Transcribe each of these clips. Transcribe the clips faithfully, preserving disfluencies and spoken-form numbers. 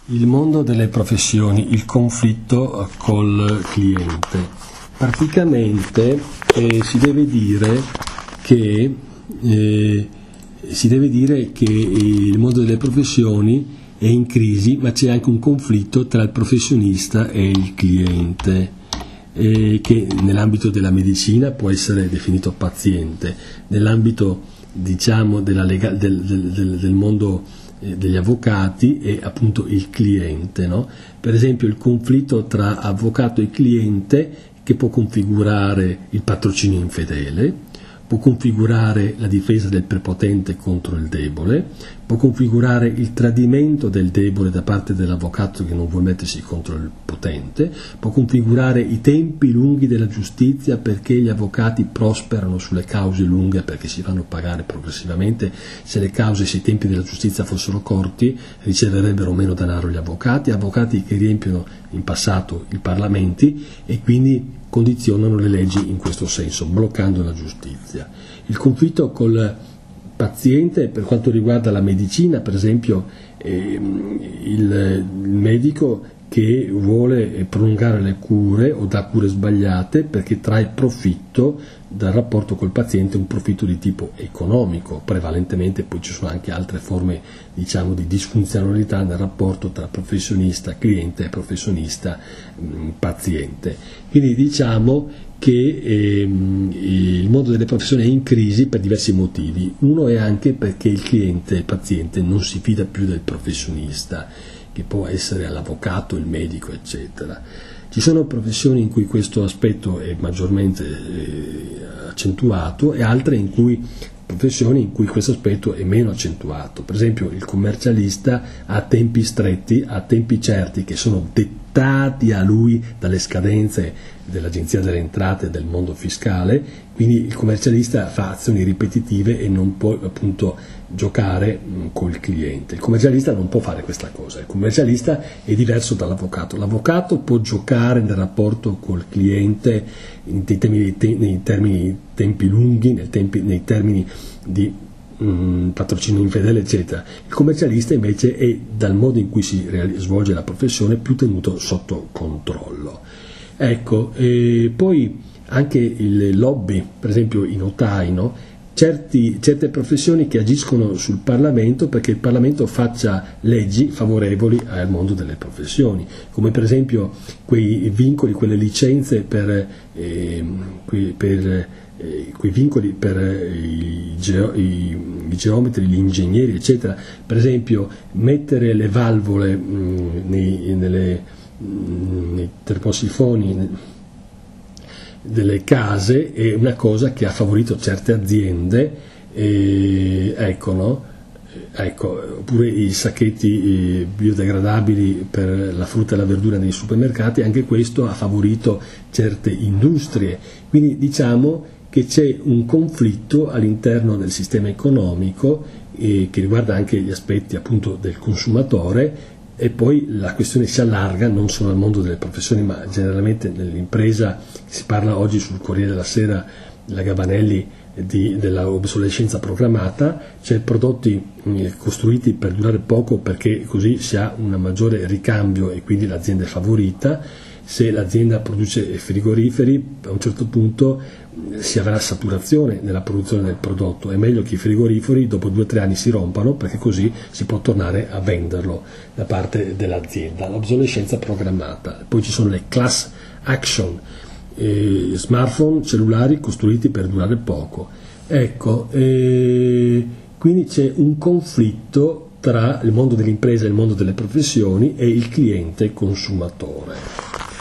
Il mondo delle professioni, il conflitto col cliente. Praticamente eh, si deve dire che eh, si deve dire che il mondo delle professioni è in crisi, ma c'è anche un conflitto tra il professionista e il cliente, eh, che nell'ambito della medicina può essere definito paziente, nell'ambito diciamo della lega, del, del, del, del mondo degli avvocati è appunto il cliente, no? Per esempio il conflitto tra avvocato e cliente, che può configurare il patrocinio infedele, può configurare la difesa del prepotente contro il debole, può configurare il tradimento del debole da parte dell'avvocato che non vuole mettersi contro il potente, può configurare i tempi lunghi della giustizia perché gli avvocati prosperano sulle cause lunghe perché si fanno pagare progressivamente. Se le cause, se i tempi della giustizia fossero corti, riceverebbero meno denaro gli avvocati, avvocati che riempiono in passato i parlamenti e quindi condizionano le leggi in questo senso, bloccando la giustizia. Il conflitto col paziente per quanto riguarda la medicina, per esempio eh, il, il medico che vuole prolungare le cure o dà cure sbagliate perché trae profitto dal rapporto col paziente, un profitto di tipo economico prevalentemente. Poi ci sono anche altre forme diciamo di disfunzionalità nel rapporto tra professionista cliente e professionista mh, paziente. Quindi diciamo che ehm, il mondo delle professioni è in crisi per diversi motivi. Uno è anche perché il cliente, il paziente, non si fida più del professionista, che può essere l'avvocato, il medico, eccetera. Ci sono professioni in cui questo aspetto è maggiormente eh, accentuato e altre in cui professioni in cui questo aspetto è meno accentuato. Per esempio il commercialista ha tempi stretti, ha tempi certi che sono dettati a lui dalle scadenze dell'Agenzia delle Entrate e del mondo fiscale, quindi il commercialista fa azioni ripetitive e non può appunto giocare mh, col cliente. Il commercialista non può fare questa cosa, il commercialista è diverso dall'avvocato. L'avvocato può giocare nel rapporto col cliente in termini di, nei termini di tempi lunghi, nei, tempi, nei termini di mh, patrocinio infedele, eccetera. Il commercialista invece è, dal modo in cui si reali- svolge la professione, più tenuto sotto controllo. Ecco, e poi anche il lobby, per esempio i notai, no? Certi, certe professioni che agiscono sul Parlamento perché il Parlamento faccia leggi favorevoli al mondo delle professioni, come per esempio quei vincoli, quelle licenze per, eh, quei, per eh, quei vincoli per i, geo, i, i geometri, gli ingegneri, eccetera. Per esempio mettere le valvole mh, nei, nelle, mh, nei termosifoni delle case è una cosa che ha favorito certe aziende, e, ecco, no? Ecco, oppure i sacchetti eh, biodegradabili per la frutta e la verdura nei supermercati, anche questo ha favorito certe industrie. Quindi diciamo che c'è un conflitto all'interno del sistema economico eh, che riguarda anche gli aspetti appunto del consumatore. E poi la questione si allarga non solo al mondo delle professioni, ma generalmente nell'impresa. Si parla oggi sul Corriere della Sera, la Gabanelli, di, della obsolescenza programmata, cioè prodotti mh, costruiti per durare poco perché così si ha un maggiore ricambio e quindi l'azienda è favorita. Se l'azienda produce frigoriferi, a un certo punto mh, si avrà saturazione nella produzione del prodotto. È meglio che i frigoriferi dopo due o tre anni si rompano perché così si può tornare a venderlo da parte dell'azienda. L'obsolescenza programmata. Poi ci sono le class action, eh, smartphone, cellulari costruiti per durare poco. Ecco, eh, quindi c'è un conflitto tra il mondo dell'impresa e il mondo delle professioni e il cliente consumatore.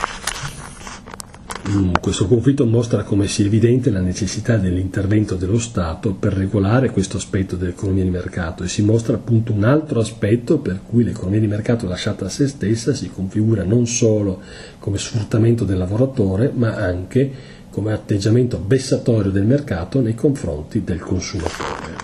Questo conflitto mostra come sia evidente la necessità dell'intervento dello Stato per regolare questo aspetto dell'economia di mercato, e si mostra appunto un altro aspetto per cui l'economia di mercato lasciata a se stessa si configura non solo come sfruttamento del lavoratore, ma anche come atteggiamento vessatorio del mercato nei confronti del consumatore.